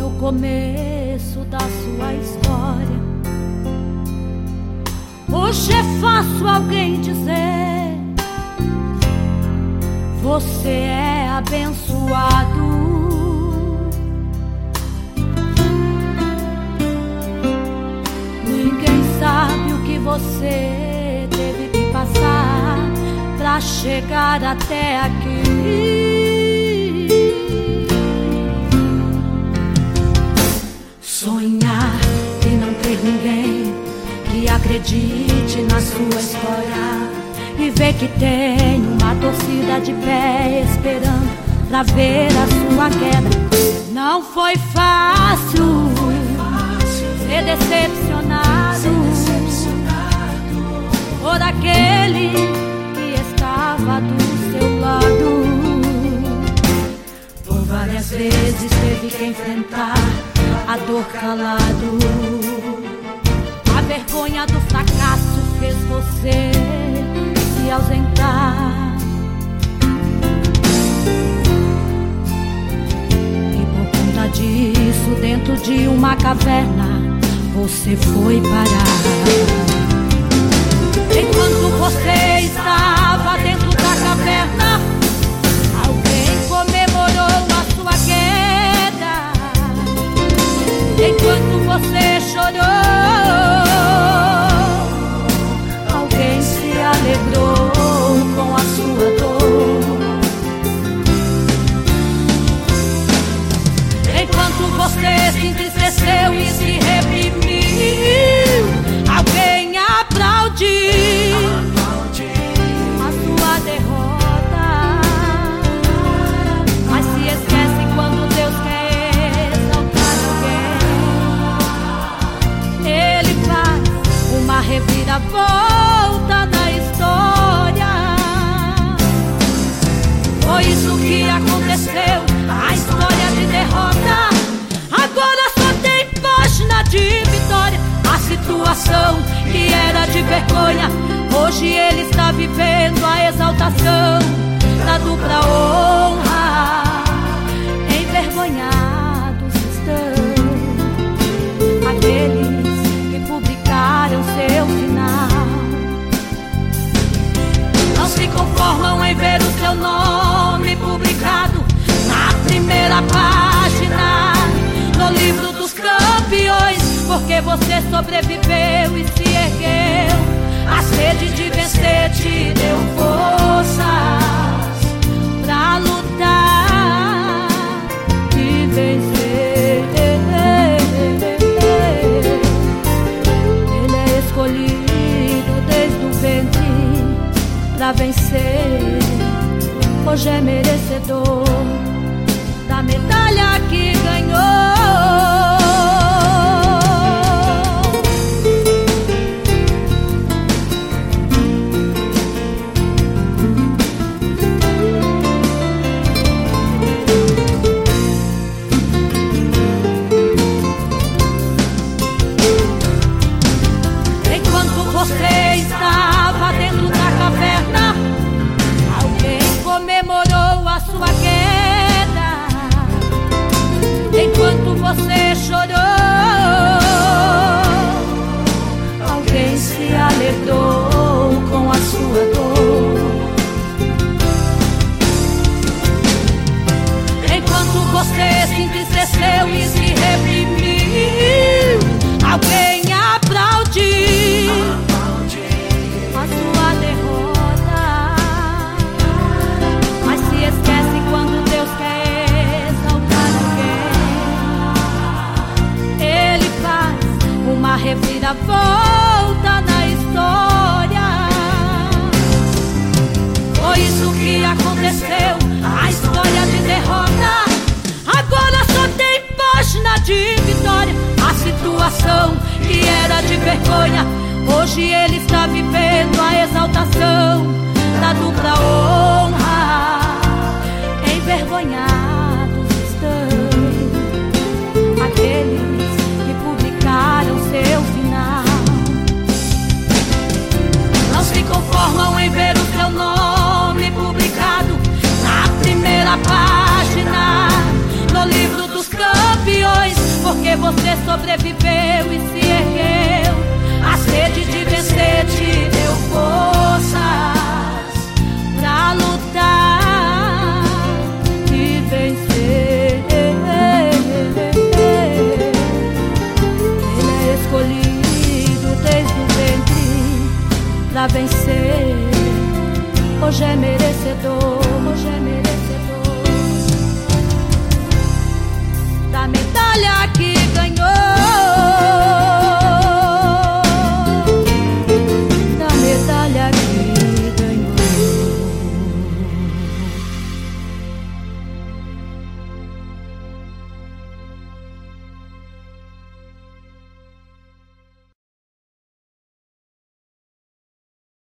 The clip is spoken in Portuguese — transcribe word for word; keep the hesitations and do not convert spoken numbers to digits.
o começo da sua história. Hoje é fácil alguém dizer: você é abençoado. Ninguém sabe o que você teve que passar pra chegar até aqui. Sonhar e não ter ninguém que acredite na sua história, e ver que tem uma torcida de pé esperando pra ver a sua queda. Não foi fácil ser decepcionado por aquele que estava do seu lado. Por várias vezes teve que enfrentar a dor calado. A vergonha do fracasso fez você se ausentar, e por conta disso, dentro de uma caverna, você foi parar. Enquanto você estava dentro da caverna, alguém comemorou a sua queda. Enquanto você chorou, alguém se alegrou com a sua dor. Enquanto você se entristeceu e se reprimiu, alguém aplaudiu a sua derrota. Mas se esquece quando Deus quer exaltar alguém, Ele faz uma reviravolta na história. Foi isso que aconteceu, a história de derrota agora só tem página de vitória. A situação que era de vergonha, hoje ele está vivendo a exaltação da dupla honra. Envergonhados estão aqueles que publicaram seu final. Não se conformam em ver o seu nome publicado na primeira página no livro dos campeões, porque você sobreviveu e se ergueu. A sede de vencer te deu forças pra lutar e vencer. Ele é escolhido desde o ventre pra vencer. Hoje é merecedor da medalha que ganhou. Enquanto você estava dentro da caverna, alguém comemorou a sua queda. Enquanto você chorou, alguém se alegrou com a sua dor. Enquanto você se entristeceu e se reprimiu, alguém aplaudiu a sua derrota. Mas se esquece quando Deus quer exaltar alguém, Ele faz uma reviravolta na história. Foi isso que aconteceu, a história de derrota agora só tem página de vitória. A situação que era de vergonha, hoje ele está vivendo a exaltação da dupla honra. Envergonhados estão aqueles que publicaram seu final. Não se conformam em ver o seu nome publicado na primeira página no livro dos campeões, porque você sobreviveu e se ergueu. A sede de vencer te deu força.